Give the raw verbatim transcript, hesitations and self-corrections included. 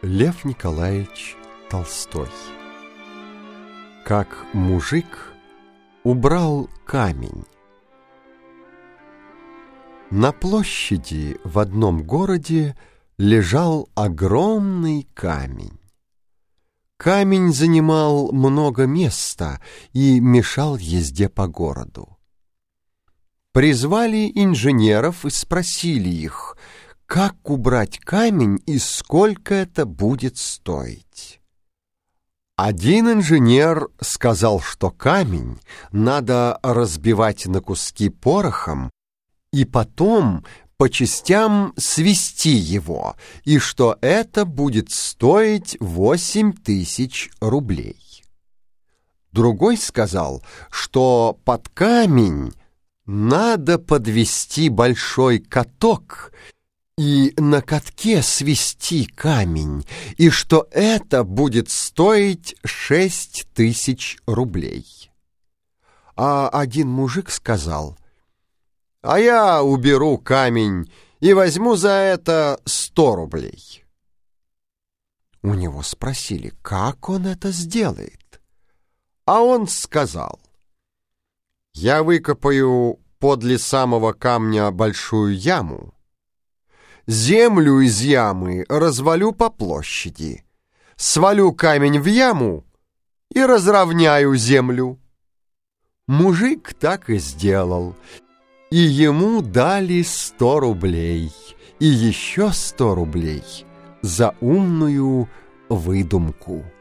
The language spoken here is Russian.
Лев Николаевич Толстой. Как мужик убрал камень. На площади в одном городе лежал огромный камень. Камень занимал много места и мешал езде по городу. Призвали инженеров и спросили их, как убрать камень и сколько это будет стоить. Один инженер сказал, что камень надо разбивать на куски порохом и потом по частям свести его, и что это будет стоить восемь тысяч рублей. Другой сказал, что под камень надо подвести большой каток и на катке свести камень, и что это будет стоить шесть тысяч рублей. А один мужик сказал: «А я уберу камень и возьму за это сто рублей». У него спросили, как он это сделает. А он сказал: «Я выкопаю подле самого камня большую яму, землю из ямы развалю по площади, свалю камень в яму и разровняю землю». Мужик так и сделал, и ему дали сто рублей и еще сто рублей за умную выдумку.